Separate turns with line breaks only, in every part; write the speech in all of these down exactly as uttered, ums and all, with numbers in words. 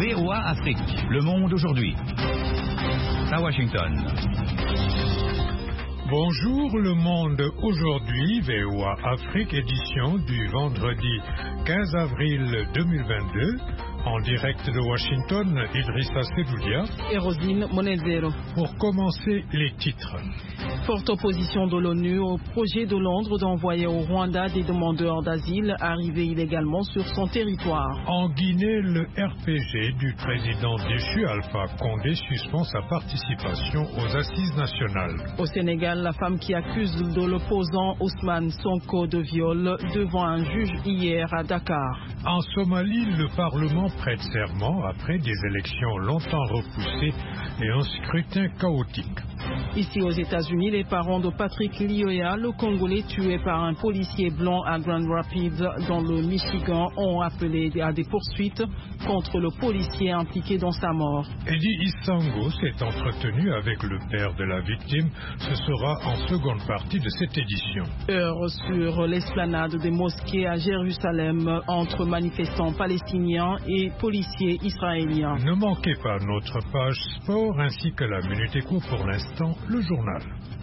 V O A Afrique, le monde aujourd'hui. À Washington.
Bonjour le monde aujourd'hui, V O A Afrique, édition du vendredi quinze avril deux mille vingt-deux. En direct de Washington, Idrissa Sedoulia
et Rosine Monezero.
Pour commencer, les titres.
Forte opposition de l'ONU au projet de Londres d'envoyer au Rwanda des demandeurs d'asile arrivés illégalement sur son territoire.
En Guinée, le R P G du président déchu Alpha Condé suspend sa participation aux assises nationales.
Au Sénégal, la femme qui accuse de l'opposant Ousmane Sonko de viol devant un juge hier à Dakar.
En Somalie, le Parlement prête serment après des élections longtemps repoussées et un scrutin chaotique.
Ici aux États-Unis, les parents de Patrick Lyoya, le Congolais tué par un policier blanc à Grand Rapids dans le Michigan, ont appelé à des poursuites contre le policier impliqué dans sa mort.
Eddie Isango s'est entretenu avec le père de la victime. Ce sera en seconde partie de cette édition.
Heure sur l'esplanade des mosquées à Jérusalem entre manifestants palestiniens et policiers israéliens.
Ne manquez pas notre page sport ainsi que la Minute Éco. Pour l'instant, le journal.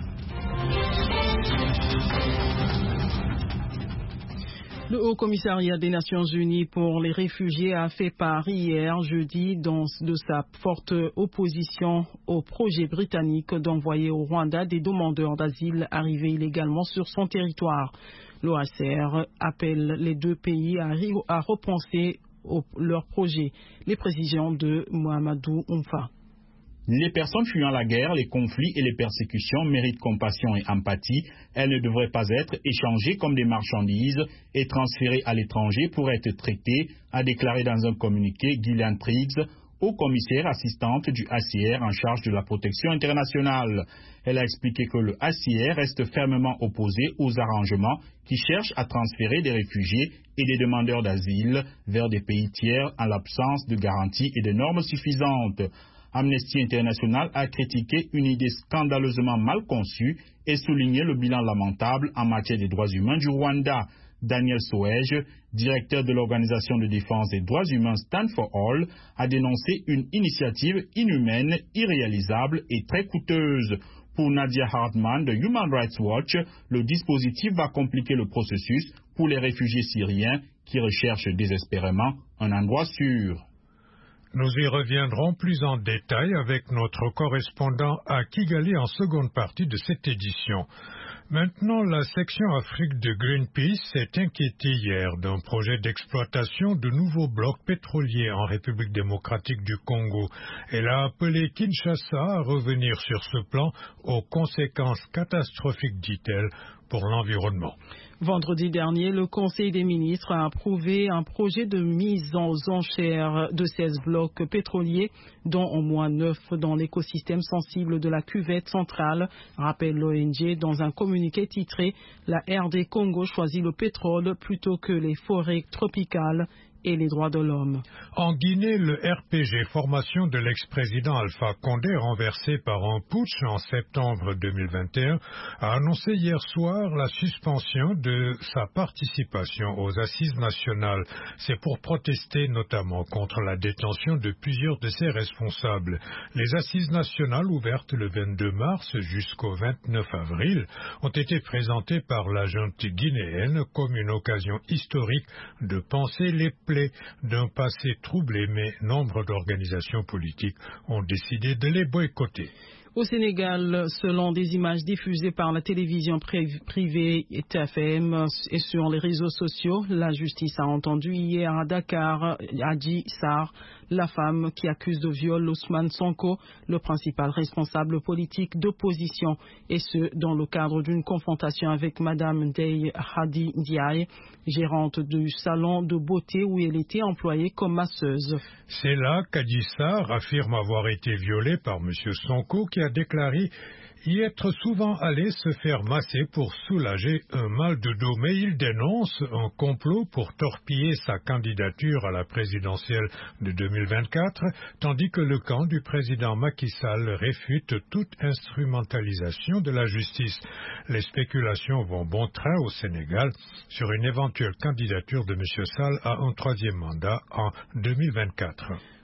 Le Haut Commissariat des Nations Unies pour les réfugiés a fait part hier, jeudi, dans, de sa forte opposition au projet britannique d'envoyer au Rwanda des demandeurs d'asile arrivés illégalement sur son territoire. L'O A C R appelle les deux pays à, à repenser au, leur projet. Les précisions de Mohamedou Oumfa.
Les personnes fuyant la guerre, les conflits et les persécutions méritent compassion et empathie. Elles ne devraient pas être échangées comme des marchandises et transférées à l'étranger pour être traitées, a déclaré dans un communiqué Gillian Triggs, haut commissaire assistante du H C R en charge de la protection internationale. Elle a expliqué que le H C R reste fermement opposé aux arrangements qui cherchent à transférer des réfugiés et des demandeurs d'asile vers des pays tiers en l'absence de garanties et de normes suffisantes. Amnesty International a critiqué une idée scandaleusement mal conçue et souligné le bilan lamentable en matière des droits humains du Rwanda. Daniel Soege, directeur de l'organisation de défense des droits humains Stand for All, a dénoncé une initiative inhumaine, irréalisable et très coûteuse. Pour Nadia Hartman de Human Rights Watch, le dispositif va compliquer le processus pour les réfugiés syriens qui recherchent désespérément un endroit sûr.
Nous y reviendrons plus en détail avec notre correspondant à Kigali en seconde partie de cette édition. Maintenant, la section Afrique de Greenpeace s'est inquiétée hier d'un projet d'exploitation de nouveaux blocs pétroliers en République démocratique du Congo. Elle a appelé Kinshasa à revenir sur ce plan aux conséquences catastrophiques, dit-elle, pour l'environnement.
Vendredi dernier, le Conseil des ministres a approuvé un projet de mise aux enchères de seize blocs pétroliers, dont au moins neuf dans l'écosystème sensible de la cuvette centrale, rappelle l'O N G dans un communiqué titré « La R D Congo choisit le pétrole plutôt que les forêts tropicales ». Et les droits de l'homme.
En Guinée, le R P G, formation de l'ex-président Alpha Condé, renversé par un putsch en septembre deux mille vingt et un, a annoncé hier soir la suspension de sa participation aux assises nationales. C'est pour protester notamment contre la détention de plusieurs de ses responsables. Les assises nationales, ouvertes le vingt-deux mars jusqu'au vingt-neuf avril, ont été présentées par la junte guinéenne comme une occasion historique de penser les plaies d'un passé troublé, mais nombre d'organisations politiques ont décidé de les boycotter.
Au Sénégal, selon des images diffusées par la télévision privée T F M et sur les réseaux sociaux, la justice a entendu hier à Dakar Adji Sarr, la femme qui accuse de viol Ousmane Sonko, le principal responsable politique d'opposition, et ce dans le cadre d'une confrontation avec Madame Ndeye Hadi Ndiaye, gérante du salon de beauté où elle était employée comme masseuse.
C'est là qu'Adji Sarr affirme avoir été violée par M. Sonko, qui a déclaré y être souvent allé se faire masser pour soulager un mal de dos, mais il dénonce un complot pour torpiller sa candidature à la présidentielle de deux mille vingt-quatre, tandis que le camp du président Macky Sall réfute toute instrumentalisation de la justice. Les spéculations vont bon train au Sénégal sur une éventuelle candidature de M. Sall à un troisième mandat en deux mille vingt-quatre.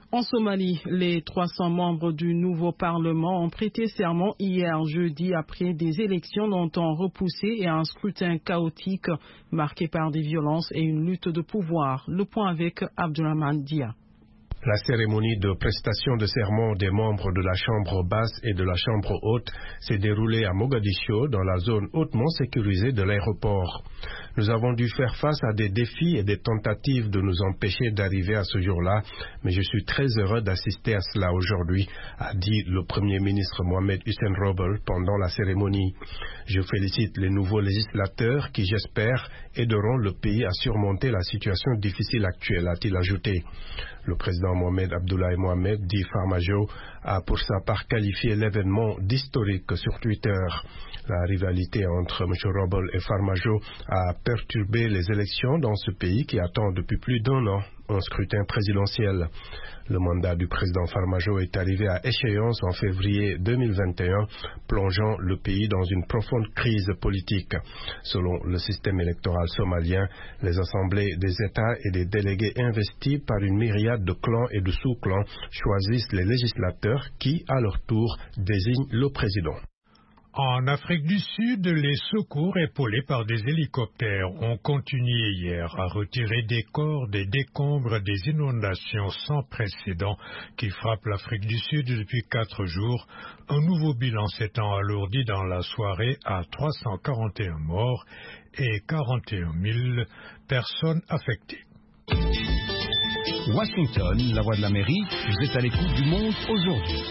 En Somalie, les trois cents membres du nouveau Parlement ont prêté serment hier jeudi après des élections longtemps repoussées et un scrutin chaotique marqué par des violences et une lutte de pouvoir. Le point avec Abdurrahman Dia.
La cérémonie de prestation de serment des membres de la Chambre basse et de la Chambre haute s'est déroulée à Mogadiscio, dans la zone hautement sécurisée de l'aéroport. Nous avons dû faire face à des défis et des tentatives de nous empêcher d'arriver à ce jour-là, mais je suis très heureux d'assister à cela aujourd'hui, a dit le Premier ministre Mohamed Hussein Roble pendant la cérémonie. Je félicite les nouveaux législateurs qui, j'espère, aideront le pays à surmonter la situation difficile actuelle, a-t-il ajouté. Le président Mohamed Abdoulaye Mohamed, dit Farmajo, a pour sa part qualifié l'événement d'historique sur Twitter. La rivalité entre M. Roble et Farmajo a perturbé les élections dans ce pays qui attend depuis plus d'un an un scrutin présidentiel. Le mandat du président Farmajo est arrivé à échéance en février deux mille vingt et un, plongeant le pays dans une profonde crise politique. Selon le système électoral somalien, les assemblées des États et des délégués investis par une myriade de clans et de sous-clans choisissent les législateurs qui, à leur tour, désignent le président.
En Afrique du Sud, les secours épaulés par des hélicoptères ont continué hier à retirer des corps des décombres des inondations sans précédent qui frappent l'Afrique du Sud depuis quatre jours, un nouveau bilan s'étant alourdi dans la soirée à trois cent quarante et un morts et quarante et un mille personnes affectées.
Washington, la voix de l'Amérique, vous êtes à l'écoute du monde aujourd'hui.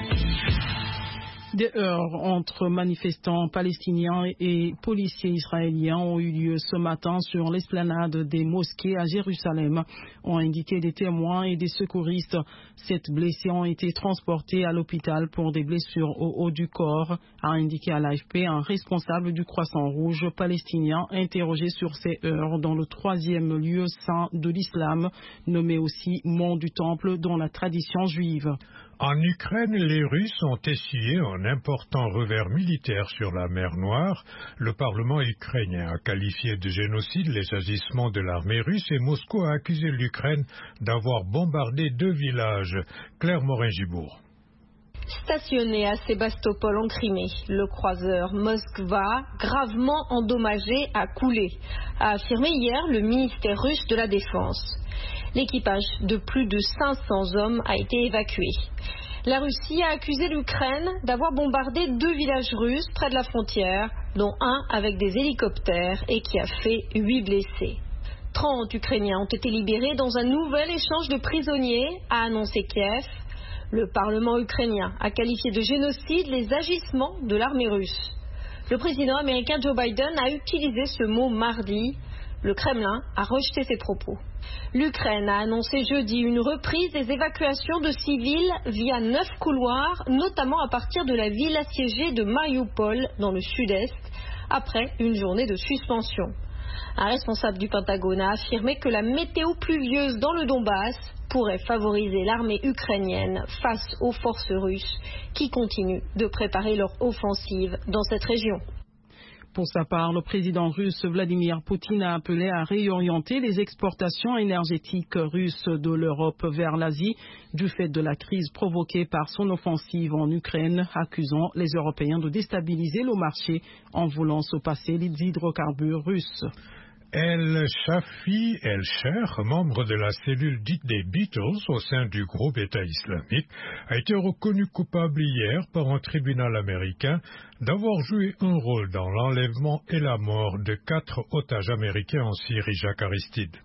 Des heurts entre manifestants palestiniens et policiers israéliens ont eu lieu ce matin sur l'esplanade des mosquées à Jérusalem, ont indiqué des témoins et des secouristes. Sept blessés ont été transportés à l'hôpital pour des blessures au haut du corps, a indiqué à l'A F P un responsable du Croissant Rouge palestinien interrogé sur ces heurts dans le troisième lieu saint de l'islam, nommé aussi Mont du Temple dans la tradition juive.
En Ukraine, les Russes ont essuyé un important revers militaire sur la mer Noire. Le Parlement ukrainien a qualifié de génocide les agissements de l'armée russe et Moscou a accusé l'Ukraine d'avoir bombardé deux villages. Claire Morin-Gibourg.
Stationné à Sébastopol en Crimée, le croiseur Moskva, gravement endommagé, a coulé, a affirmé hier le ministère russe de la Défense. L'équipage de plus de cinq cents hommes a été évacué. La Russie a accusé l'Ukraine d'avoir bombardé deux villages russes près de la frontière, dont un avec des hélicoptères et qui a fait huit blessés. trente Ukrainiens ont été libérés dans un nouvel échange de prisonniers, a annoncé Kiev. Le Parlement ukrainien a qualifié de génocide les agissements de l'armée russe. Le président américain Joe Biden a utilisé ce mot mardi. Le Kremlin a rejeté ces propos. L'Ukraine a annoncé jeudi une reprise des évacuations de civils via neuf couloirs, notamment à partir de la ville assiégée de Mariupol dans le sud-est, après une journée de suspension. Un responsable du Pentagone a affirmé que la météo pluvieuse dans le Donbass pourrait favoriser l'armée ukrainienne face aux forces russes qui continuent de préparer leur offensive dans cette région.
Pour sa part, le président russe Vladimir Poutine a appelé à réorienter les exportations énergétiques russes de l'Europe vers l'Asie du fait de la crise provoquée par son offensive en Ukraine, accusant les Européens de déstabiliser le marché en voulant se passer les hydrocarbures russes.
El Shafi El-Sher, membre de la cellule dite des Beatles au sein du groupe État islamique, a été reconnu coupable hier par un tribunal américain d'avoir joué un rôle dans l'enlèvement et la mort de quatre otages américains en Syrie. Jacques Aristide.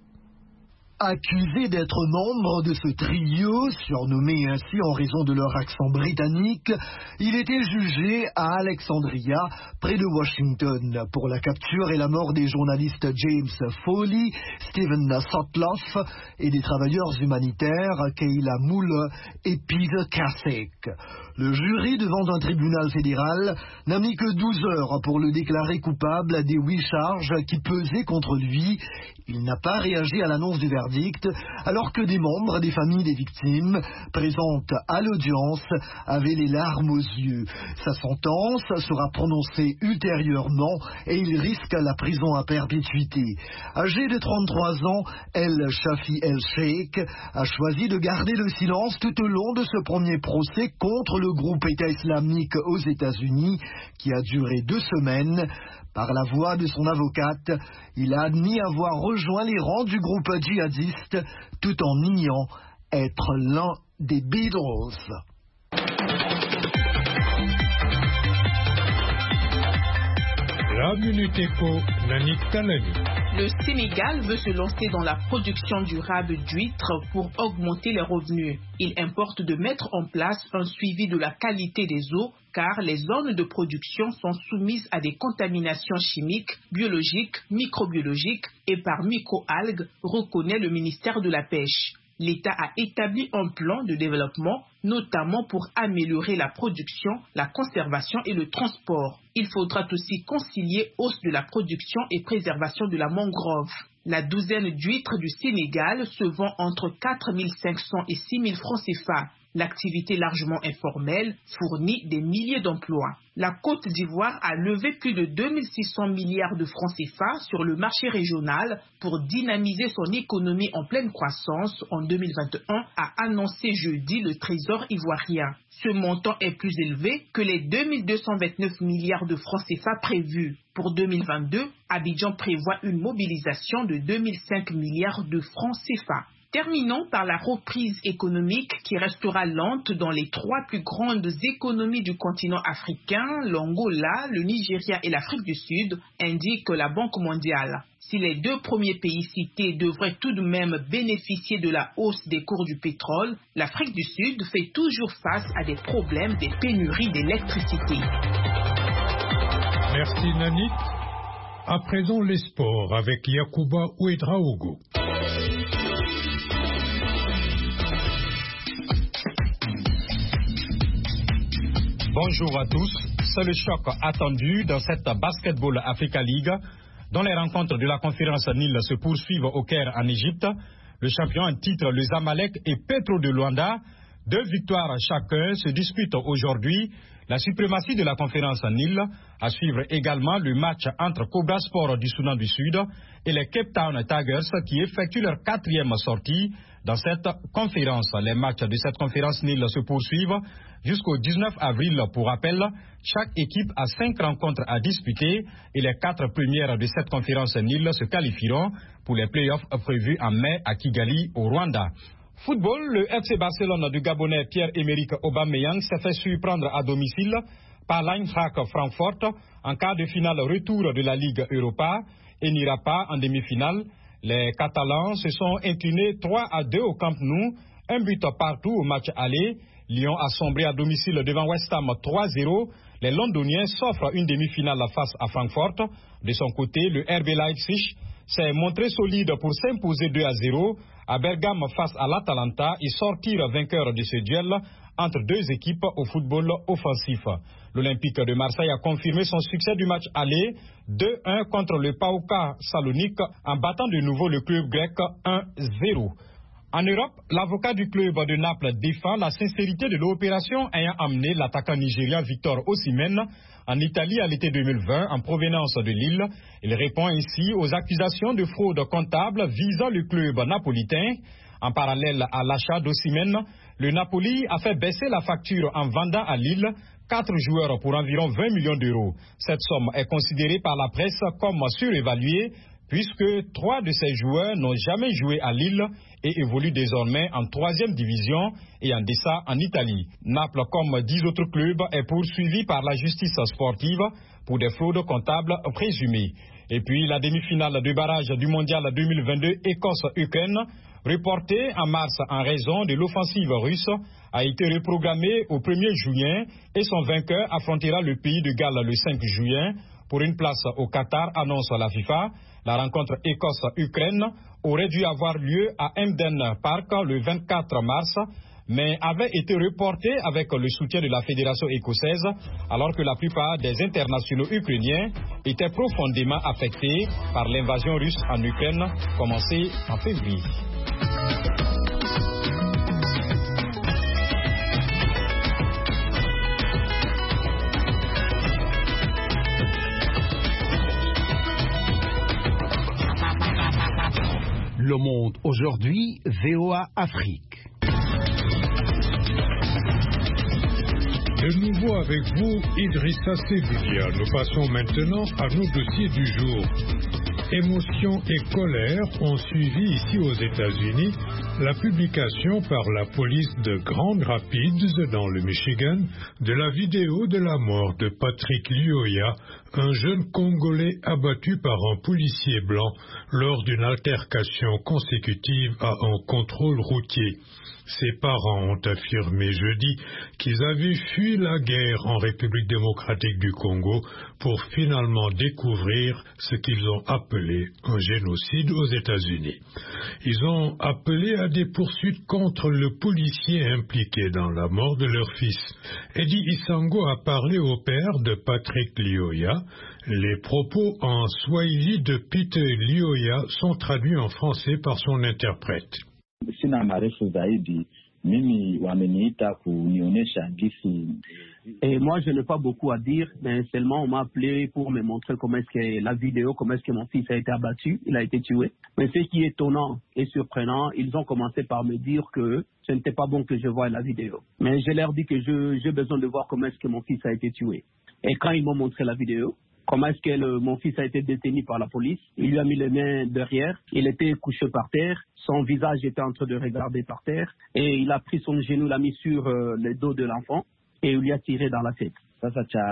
Accusé d'être membre de ce trio, surnommé ainsi en raison de leur accent britannique, il était jugé à Alexandria, près de Washington, pour la capture et la mort des journalistes James Foley, Stephen Sotloff et des travailleurs humanitaires Kayla Muller et Peter Kasek. Le jury devant un tribunal fédéral n'a mis que douze heures pour le déclarer coupable des huit charges qui pesaient contre lui. Il n'a pas réagi à l'annonce du verdict. verdict, alors que des membres des familles des victimes, présentes à l'audience, avaient les larmes aux yeux. Sa sentence sera prononcée ultérieurement et il risque la prison à perpétuité. Âgé de trente-trois ans, El Shafi El Sheikh a choisi de garder le silence tout au long de ce premier procès contre le groupe État islamique aux États-Unis, qui a duré deux semaines. Par la voix de son avocate, il a admis avoir rejoint les rangs du groupe djihadiste tout en niant être l'un des Beatles.
La Minute Éco, Nanick Talani.
Le Sénégal veut se lancer dans la production durable d'huîtres pour augmenter les revenus. Il importe de mettre en place un suivi de la qualité des eaux, car les zones de production sont soumises à des contaminations chimiques, biologiques, microbiologiques et par microalgues, reconnaît le ministère de la Pêche. L'État a établi un plan de développement, notamment pour améliorer la production, la conservation et le transport. Il faudra aussi concilier hausse de la production et préservation de la mangrove. La douzaine d'huîtres du Sénégal se vend entre quatre mille cinq cents et six mille francs C F A. L'activité largement informelle fournit des milliers d'emplois. La Côte d'Ivoire a levé plus de deux mille six cents milliards de francs C F A sur le marché régional pour dynamiser son économie en pleine croissance en deux mille vingt et un, a annoncé jeudi le Trésor ivoirien. Ce montant est plus élevé que les deux mille deux cent vingt-neuf milliards de francs C F A prévus. Pour deux mille vingt-deux, Abidjan prévoit une mobilisation de deux mille cinq milliards de francs C F A. Terminons par la reprise économique qui restera lente dans les trois plus grandes économies du continent africain, l'Angola, le Nigeria et l'Afrique du Sud, indique la Banque mondiale. Si les deux premiers pays cités devraient tout de même bénéficier de la hausse des cours du pétrole, l'Afrique du Sud fait toujours face à des problèmes des pénuries d'électricité.
Merci Nanick. À présent les sports avec Yacouba Ouedraogo.
Bonjour à tous. C'est le choc attendu dans cette Basketball Africa League, dont les rencontres de la conférence Nil se poursuivent au Caire en Égypte. Le champion en titre, le Zamalek et Petro de Luanda, deux victoires chacun, se disputent aujourd'hui la suprématie de la conférence Nil. À suivre également le match entre Cobra Sport du Soudan du Sud et les Cape Town Tigers qui effectuent leur quatrième sortie dans cette conférence. Les matchs de cette conférence Nil se poursuivent jusqu'au dix-neuf avril. Pour rappel, chaque équipe a cinq rencontres à disputer et les quatre premières de cette conférence Nil se qualifieront pour les playoffs prévus en mai à Kigali, au Rwanda. Football, le F C Barcelone du Gabonais Pierre-Emerick Aubameyang s'est fait surprendre à domicile par l'Eintracht Francfort en quart de finale retour de la Ligue Europa et n'ira pas en demi-finale. Les Catalans se sont inclinés trois à deux au Camp Nou, un but partout au match aller. Lyon a sombré à domicile devant West Ham trois à zéro. Les Londoniens s'offrent une demi-finale face à Francfort. De son côté, le R B Leipzig s'est montré solide pour s'imposer deux à zéro à Bergame face à l'Atalanta et sortir vainqueur de ce duel entre deux équipes au football offensif. L'Olympique de Marseille a confirmé son succès du match aller deux un contre le P A O K Salonique en battant de nouveau le club grec un zéro. En Europe, l'avocat du club de Naples défend la sincérité de l'opération ayant amené l'attaquant nigérien Victor Osimhen en Italie à l'été deux mille vingt en provenance de Lille. Il répond ainsi aux accusations de fraude comptable visant le club napolitain. En parallèle à l'achat d'Osimhen, le Napoli a fait baisser la facture en vendant à Lille quatre joueurs pour environ vingt millions d'euros. Cette somme est considérée par la presse comme surévaluée puisque trois de ces joueurs n'ont jamais joué à Lille et évoluent désormais en troisième division et en deçà en Italie. Naples, comme dix autres clubs, est poursuivi par la justice sportive pour des fraudes comptables présumées. Et puis la demi-finale de barrage du mondial deux mille vingt-deux Écosse-Ukraine, reportée en mars en raison de l'offensive russe, a été reprogrammée au premier juin et son vainqueur affrontera le pays de Galles le cinq juin pour une place au Qatar, annonce la FIFA. La rencontre Écosse-Ukraine aurait dû avoir lieu à Emden Park le vingt-quatre mars, mais avait été reportée avec le soutien de la fédération écossaise, alors que la plupart des internationaux ukrainiens étaient profondément affectés par l'invasion russe en Ukraine, commencée en février.
Le Monde aujourd'hui, V O A Afrique.
De nouveau avec vous, Idrissa Sebulia. Nous passons maintenant à nos dossiers du jour. Émotion et colère ont suivi ici aux États-Unis la publication par la police de Grand Rapids, dans le Michigan, de la vidéo de la mort de Patrick Lyoya, un jeune Congolais abattu par un policier blanc lors d'une altercation consécutive à un contrôle routier. Ses parents ont affirmé jeudi qu'ils avaient fui la guerre en République démocratique du Congo pour finalement découvrir ce qu'ils ont appelé un génocide aux États-Unis. Ils ont appelé à des poursuites contre le policier impliqué dans la mort de leur fils. Eddie Isango a parlé au père de Patrick Lyoya. Les propos en swahili de Peter Lyoya sont traduits en français par son interprète.
Sina marefu zaidi, mimi wameniita kunionyesha gisi.
Et moi, je n'ai pas beaucoup à dire, mais seulement on m'a appelé pour me montrer comment est-ce que la vidéo, comment est-ce que mon fils a été abattu, il a été tué. Mais ce qui est étonnant et surprenant, ils ont commencé par me dire que ce n'était pas bon que je voie la vidéo. Mais je leur dis que je, j'ai besoin de voir comment est-ce que mon fils a été tué. Et quand ils m'ont montré la vidéo, comment est-ce que le, mon fils a été détenu par la police, il lui a mis les mains derrière, il était couché par terre, son visage était en train de regarder par terre, et il a pris son genou, l'a mis sur euh, le dos de l'enfant, et il lui a tiré dans la tête.
Ce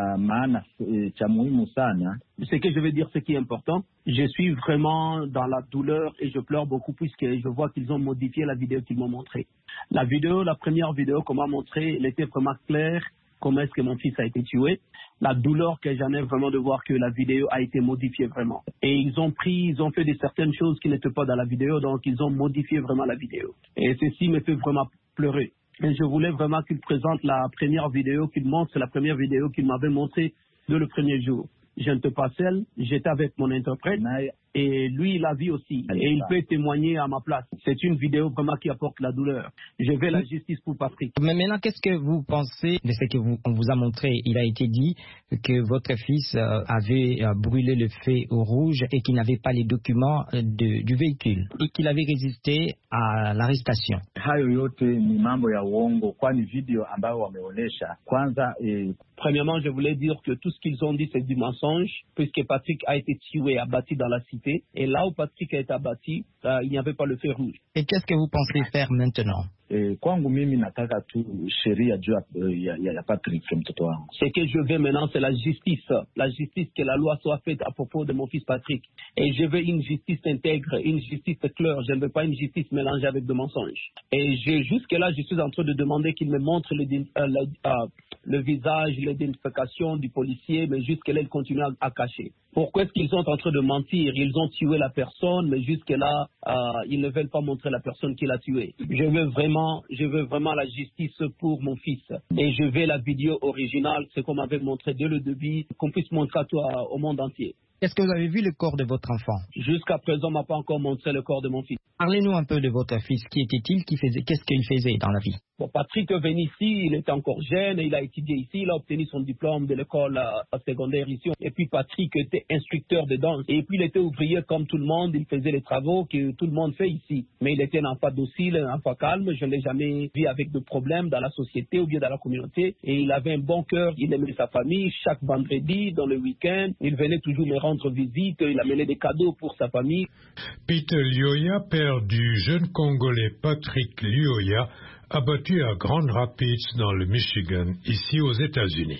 que je veux dire, ce qui est important, je suis vraiment dans la douleur et je pleure beaucoup puisque je vois qu'ils ont modifié la vidéo qu'ils m'ont montrée. La vidéo, la première vidéo qu'on m'a montrée, elle était vraiment claire. Comment est-ce que mon fils a été tué, la douleur que j'en ai vraiment de voir que la vidéo a été modifiée vraiment. Et ils ont pris, ils ont fait de certaines choses qui n'étaient pas dans la vidéo, donc ils ont modifié vraiment la vidéo. Et ceci me fait vraiment pleurer. Et je voulais vraiment qu'ils présentent la première vidéo, qu'ils montrent la première vidéo qu'ils m'avaient montrée de le premier jour. Je n'étais pas seul, j'étais avec mon interprète et lui il a vu aussi et il peut témoigner à ma place. C'est une vidéo vraiment qui apporte la douleur. Je veux la justice pour Patrick.
Mais maintenant, qu'est-ce que vous pensez de ce que vous, on vous a montré? Il a été dit que votre fils euh, avait euh, brûlé le feu au rouge et qu'il n'avait pas les documents de, du véhicule et qu'il avait résisté à l'arrestation.
Hayo yote ni mambo ya uongo, kwani video ambayo wameonesha kwanza eh...
Premièrement, je voulais dire que tout ce qu'ils ont dit, c'est du mensonge, puisque Patrick a été tué, abattu dans la cité. Et là où Patrick a été abattu, euh, il n'y avait pas le feu rouge.
Et qu'est-ce que vous pensez faire maintenant?
Eh, kwangu mimi nataka tu sheria juu ya, ya, ya Patrick mtoto wangu.
Ce que je veux maintenant, c'est la justice. La justice, que la loi soit faite à propos de mon fils Patrick. Et je veux une justice intègre, une justice claire. Je ne veux pas une justice mélangée avec de mensonges. Et jusque-là, je suis en train de demander qu'il me montre le, euh, le, euh, le visage, l'identification du policier, mais jusque-là, il continue à, à cacher. Pourquoi est-ce qu'ils sont en train de mentir? Ils ont tué la personne, mais jusque-là, euh, ils ne veulent pas montrer la personne qui l'a tué. Je veux vraiment, je veux vraiment la justice pour mon fils. Et je veux la vidéo originale, ce qu'on m'avait montré dès le début, qu'on puisse montrer à toi, au monde entier.
Est-ce que vous avez vu le corps de votre enfant?
Jusqu'à présent, on ne m'a pas encore montré le corps de mon fils.
Parlez-nous un peu de votre fils. Qui était-il? Qui faisait, qu'est-ce qu'il faisait dans la vie?
Bon, Patrick est venu ici, il était encore jeune, il a étudié ici, il a obtenu son diplôme de l'école à, à secondaire ici. Et puis Patrick était instructeur de danse. Et puis il était ouvrier comme tout le monde, il faisait les travaux que tout le monde fait ici. Mais il était un enfant docile, un enfant calme, je ne l'ai jamais vu avec de problèmes dans la société ou bien dans la communauté. Et il avait un bon cœur, il aimait sa famille. Chaque vendredi, dans le week-end, il venait toujours me rendre visite, il amenait des cadeaux pour sa famille.
Peter Lyoya, père du jeune Congolais Patrick Lyoya, abattu à Grand Rapids dans le Michigan, ici aux États-Unis.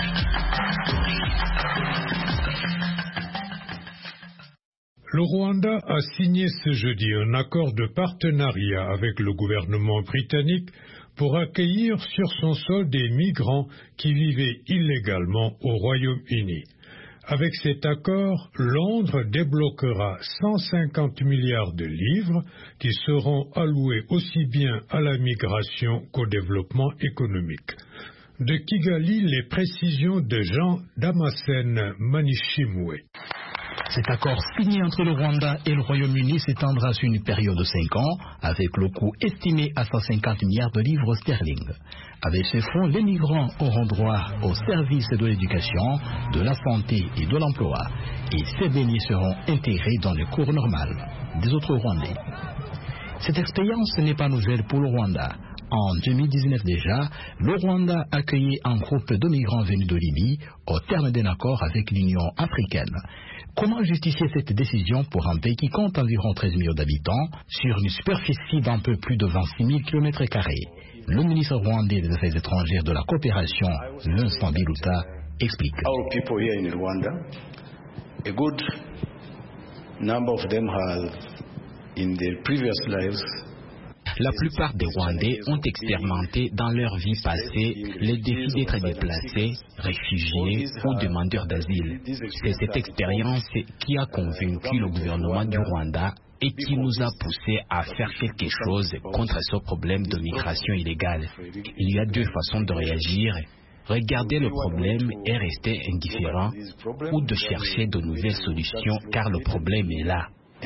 Le Rwanda a signé ce jeudi un accord de partenariat avec le gouvernement britannique pour accueillir sur son sol des migrants qui vivaient illégalement au Royaume-Uni. Avec cet accord, Londres débloquera cent cinquante milliards de livres qui seront alloués aussi bien à la migration qu'au développement économique. De Kigali, les précisions de Jean Damascène Manishimwe.
Cet accord signé entre le Rwanda et le Royaume-Uni s'étendra sur une période de cinq ans, avec le coût estimé à cent cinquante milliards de livres sterling. Avec ces fonds, les migrants auront droit aux services de l'éducation, de la santé et de l'emploi, et ces derniers seront intégrés dans les cours normales des autres Rwandais. Cette expérience n'est pas nouvelle pour le Rwanda. En deux mille dix-neuf déjà, le Rwanda accueillait un groupe de migrants venus de Libye au terme d'un accord avec l'Union africaine. Comment justifier cette décision pour un pays qui compte environ treize millions d'habitants sur une superficie d'un peu plus de vingt-six mille kilomètres carrés? Le ministre rwandais des Affaires étrangères de la coopération, Vincent Biruta, explique.
Our people here in Rwanda, a good number of them have, in their previous lives,
la plupart des Rwandais ont expérimenté dans leur vie passée les défis d'être déplacés, réfugiés ou demandeurs d'asile. C'est cette expérience qui a convaincu le gouvernement du Rwanda et qui nous a poussés à faire quelque chose contre ce problème de migration illégale. Il y a deux façons de réagir. Regarder le problème et rester indifférent, ou de chercher de nouvelles solutions car le problème est là.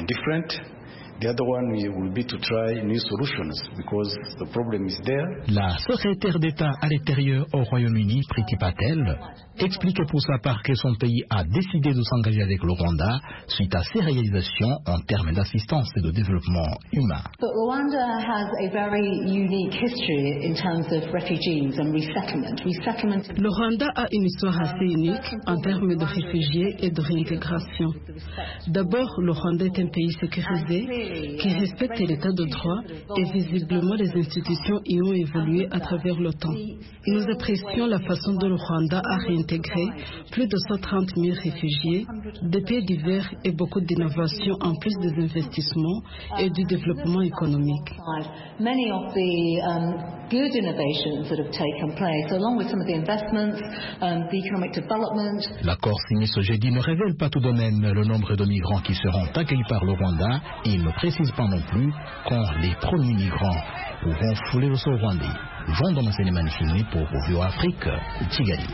The other one will be to try new solutions because the problem is there.
La secrétaire d'État à l'intérieur au Royaume-Uni, Priti Patel, explique pour sa part que son pays a décidé de s'engager avec le Rwanda suite à ses réalisations en termes d'assistance et de développement humain.
But Rwanda has a very unique history in terms of refugees and resettlement. Resettlement.
Le Rwanda a une histoire assez unique en termes de réfugiés et de réintégration. D'abord, le Rwanda est un pays sécurisé qui respecte l'état de droit et visiblement les institutions y ont évolué à travers le temps. Nous apprécions la façon dont le Rwanda a réintégré plus de cent trente mille réfugiés, des pays divers et beaucoup d'innovations en plus des investissements et du développement économique.
Many of the um, good innovations that have taken place, along with some of the investments, um, the economic development.
L'accord signé ce jeudi ne révèle pas tout de même le nombre de migrants qui seront accueillis par le Rwanda et il ne précise pas non plus quand les premiers migrants pourront fouler le sol rwandais. Jean Domaselemani filmé pour V O A Afrique, Kigali.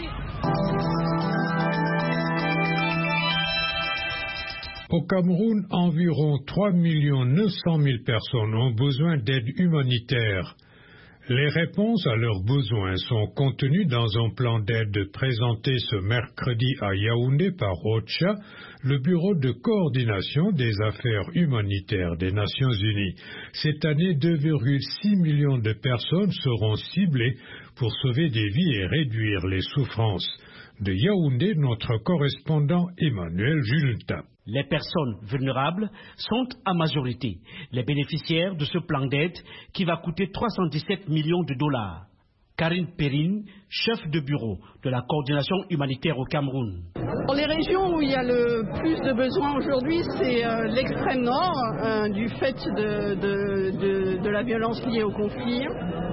Au Cameroun, environ trois millions neuf cent mille personnes ont besoin d'aide humanitaire. Les réponses à leurs besoins sont contenues dans un plan d'aide présenté ce mercredi à Yaoundé par OCHA, le Bureau de coordination des affaires humanitaires des Nations Unies. Cette année, deux virgule six millions de personnes seront ciblées pour sauver des vies et réduire les souffrances. De Yaoundé, notre correspondant Emmanuel Julta.
Les personnes vulnérables sont en majorité les bénéficiaires de ce plan d'aide qui va coûter trois cent dix-sept millions de dollars. Karine Perrine, chef de bureau de la coordination humanitaire au Cameroun.
Dans les régions où il y a le plus de besoins aujourd'hui, c'est euh, l'extrême nord, euh, du fait de, de, de, de la violence liée au conflit.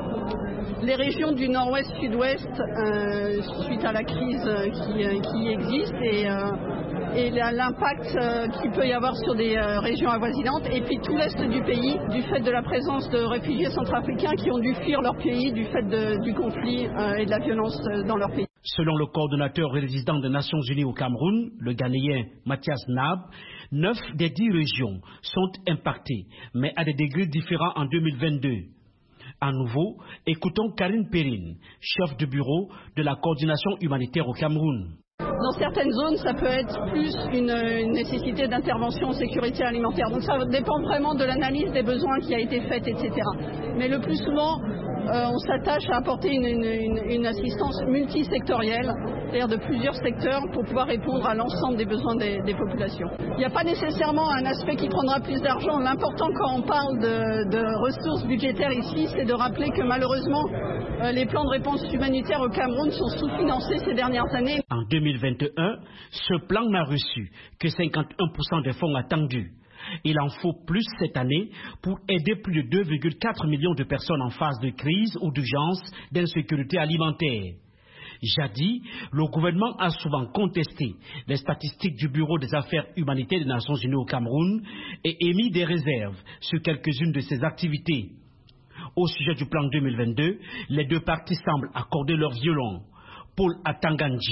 Les régions du nord-ouest, sud-ouest, euh, suite à la crise qui, euh, qui existe et, euh, et l'impact euh, qu'il peut y avoir sur des euh, régions avoisinantes, et puis tout l'est du pays, du fait de la présence de réfugiés centrafricains qui ont dû fuir leur pays du fait de, du conflit euh, et de la violence euh, dans leur pays.
Selon le coordonnateur résident des Nations Unies au Cameroun, le Ghanéen Mathias Nab, neuf des dix régions sont impactées, mais à des degrés différents en deux mille vingt-deux. À nouveau, écoutons Karine Perrine, chef de bureau de la coordination humanitaire au Cameroun.
Dans certaines zones, ça peut être plus une, une nécessité d'intervention en sécurité alimentaire. Donc ça dépend vraiment de l'analyse des besoins qui a été faite, et cetera. Mais le plus souvent, euh, on s'attache à apporter une, une, une assistance multisectorielle, c'est-à-dire de plusieurs secteurs pour pouvoir répondre à l'ensemble des besoins des, des populations. Il n'y a pas nécessairement un aspect qui prendra plus d'argent. L'important quand on parle de, de ressources budgétaires ici, c'est de rappeler que malheureusement, euh, les plans de réponse humanitaire au Cameroun sont sous-financés ces dernières années.
En deux mille vingt et un, ce plan n'a reçu que cinquante et un pour cent des fonds attendus. Il en faut plus cette année pour aider plus de deux virgule quatre millions de personnes en phase de crise ou d'urgence d'insécurité alimentaire. Jadis, le gouvernement a souvent contesté les statistiques du Bureau des affaires humanitaires des Nations Unies au Cameroun et émis des réserves sur quelques-unes de ses activités. Au sujet du plan deux mille vingt-deux, les deux parties semblent accorder leur violon. Paul Atanganji,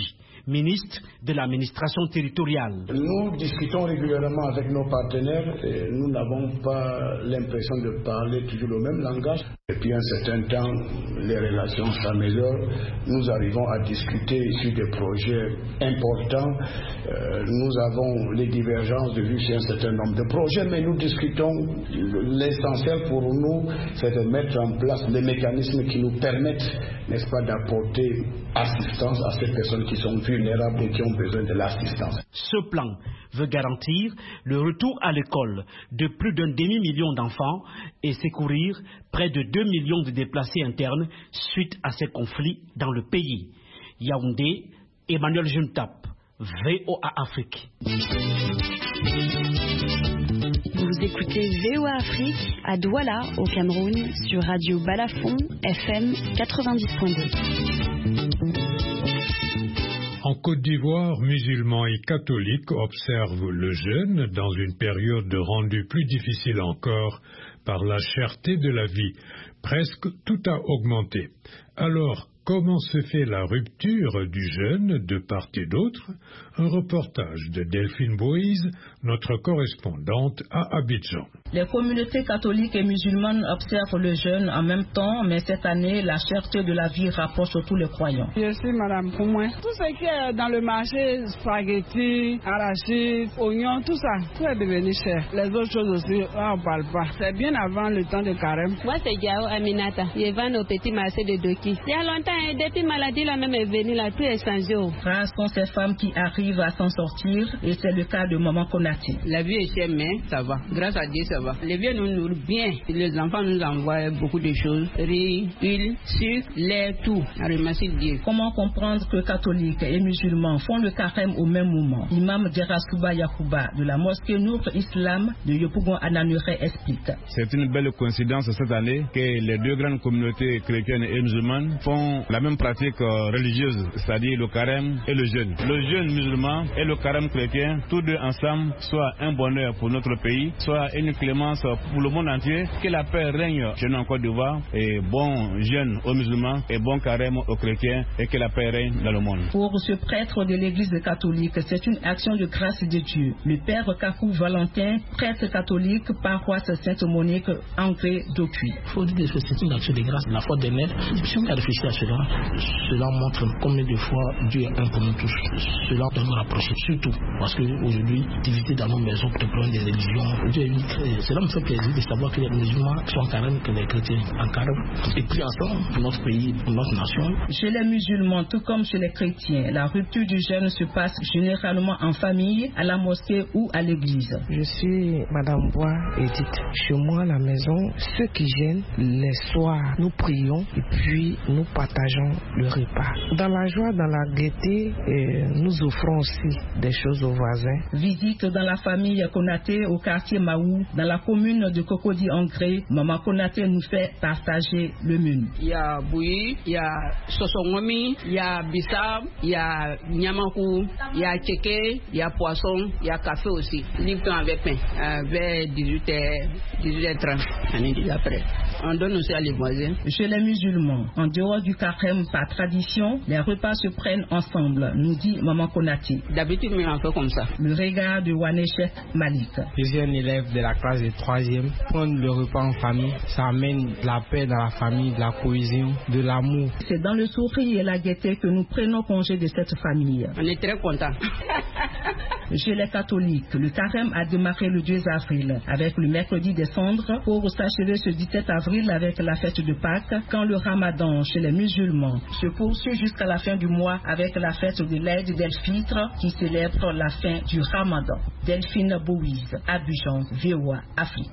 ministre de l'administration territoriale.
Nous discutons régulièrement avec nos partenaires et nous n'avons pas l'impression de parler toujours le même langage. Depuis un certain temps, les relations s'améliorent. Nous arrivons à discuter sur des projets importants. Euh, nous avons les divergences de vues sur un certain nombre de projets, mais nous discutons. L'essentiel pour nous, c'est de mettre en place les mécanismes qui nous permettent, n'est-ce pas, d'apporter assistance à ces personnes qui sont vulnérables et qui ont besoin de l'assistance.
Ce plan veut garantir le retour à l'école de plus d'un demi-million d'enfants et secourir près de deux millions de déplacés internes suite à ces conflits dans le pays. Yaoundé, Emmanuel Juntap, V O A Afrique.
Vous écoutez V O A Afrique à Douala, au Cameroun, sur Radio Balafon, F M quatre-vingt-dix point deux.
En Côte d'Ivoire, musulmans et catholiques observent le jeûne dans une période rendue plus difficile encore par la cherté de la vie. Presque tout a augmenté. Alors, comment se fait la rupture du jeûne de part et d'autre? Un reportage de Delphine Boïse, notre correspondante à Abidjan.
Les communautés catholiques et musulmanes observent le jeûne en même temps, mais cette année, la cherté de la vie rapproche tous les croyants.
Je suis Madame Koumouin. Tout ce qui est dans le marché, spaghettis, arachides, oignons, tout ça, tout est devenu cher. Les autres choses aussi, on ne parle pas. C'est bien avant le temps de carême.
Moi, c'est Diao Aminata. Je vends nos petits marchés de Doki. Il y a longtemps, depuis maladie, la même est venue, là, tout est changé.
Rares sont ces femmes qui arrivent à s'en sortir, et c'est le cas de Maman Konati.
La vie est chère, mais ça va. Grâce à Dieu, ça va. Les vieux nous nourrissent bien. Les enfants nous envoient beaucoup de choses. Riz, huile, sucre, lait, tout. Remercie Dieu.
Comment comprendre que catholiques et musulmans font le carême au même moment? Imam Djerasouba Yakouba de la mosquée Nour Islam de Yopougon Ananuré explique.
C'est une belle coïncidence cette année que les deux grandes communautés chrétiennes et musulmanes font la même pratique religieuse, c'est-à-dire le carême et le jeûne. Le jeûne musulman et le carême chrétien, tous deux ensemble, soit un bonheur pour notre pays, soit une clémence pour le monde entier. Que la paix règne chez nous en Côte d'Ivoire, et bon jeûne aux musulmans et bon carême aux chrétiens, et que la paix règne dans le monde.
Pour ce prêtre de l'église catholique, c'est une action de grâce de Dieu. Le père Kakou Valentin, prêtre catholique, paroisse Sainte-Monique, Angré d'Ocuy.
Il faut dire que c'est une action de grâce, la foi des maîtres. Si on a réfléchi à cela, cela montre combien de fois Dieu est un pour nous tous. Cela doit nous rapprocher, surtout parce qu'aujourd'hui, visiter dans nos maisons pour te prendre des religions, Dieu est unique. Cela me fait plaisir de savoir que les musulmans sont en carême, que les chrétiens en carême. Et puis ensemble, pour notre pays, pour notre nation.
Chez les musulmans, tout comme chez les chrétiens, la rupture du jeûne se passe généralement en famille, à la mosquée ou à l'église.
Je suis Madame Bois Edith. Chez moi, à la maison, ceux qui jeûnent, les soirs, nous prions et puis nous partageons le repas. Dans la joie, dans la gaieté, euh, nous offrons aussi des choses aux voisins.
Visite dans la famille Konaté au quartier Maou, dans la commune de Cocody-Angré. Maman Konaté nous fait partager le menu.
Il y a bouilli, il y a sosongomi, il y a bissab, il y a nyamakou, il y a tchéké, il y a poisson, il y a café aussi. Lipton avec pain, vers dix-huit heures, dix-huit heures trente, on est déjà prêt. On donne aussi à les voisins.
Chez les musulmans, en dehors du carême par tradition, les repas se prennent ensemble, nous dit Maman Konati.
D'habitude, mais on fait comme ça.
Le regard de Wanechek Malik.
Je suis un élève de la classe de troisième. Prendre le repas en famille, ça amène de la paix dans la famille, de la cohésion, de l'amour.
C'est dans le sourire et la gaieté que nous prenons congé de cette famille.
On est très contents.
Chez les catholiques, le carême a démarré le deux avril avec le mercredi des cendres pour s'achever ce dix-sept avril avec la fête de Pâques, quand le ramadan chez les musulmans se poursuit jusqu'à la fin du mois avec la fête de l'Aïd d'El-Fitr qui célèbre la fin du ramadan. Delphine Boïse, Abidjan, V O A Afrique.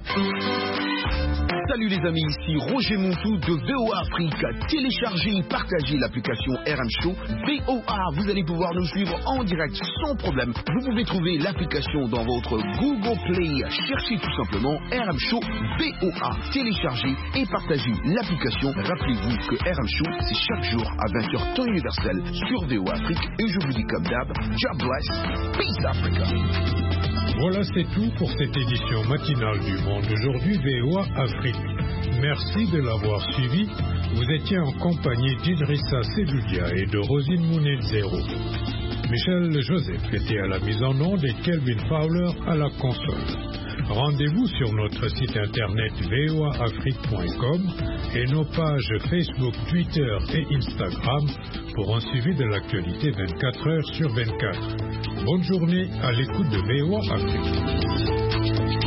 Salut les amis, ici Roger Montou de V O A Afrique. Téléchargez et partagez l'application R M Show V O A. Vous allez pouvoir nous suivre en direct sans problème. Vous pouvez trouver l'application dans votre Google Play. Cherchez tout simplement R M Show V O A. Téléchargez et partagez l'application. Rappelez-vous que R M Show, c'est chaque jour à vingt heures temps universel sur V O A Afrique. Et je vous dis comme d'hab, God bless, peace Africa.
Voilà, c'est tout pour cette édition matinale du Monde aujourd'hui V O A Afrique. Merci de l'avoir suivi. Vous étiez en compagnie d'Idrissa Sedoudia et de Rosine Mounezero. Michel Joseph était à la mise en onde et Kelvin Fowler à la console. Rendez-vous sur notre site internet v o a afrique point com et nos pages Facebook, Twitter et Instagram pour un suivi de l'actualité vingt-quatre heures sur vingt-quatre. Bonne journée à l'écoute de V O A Afrique.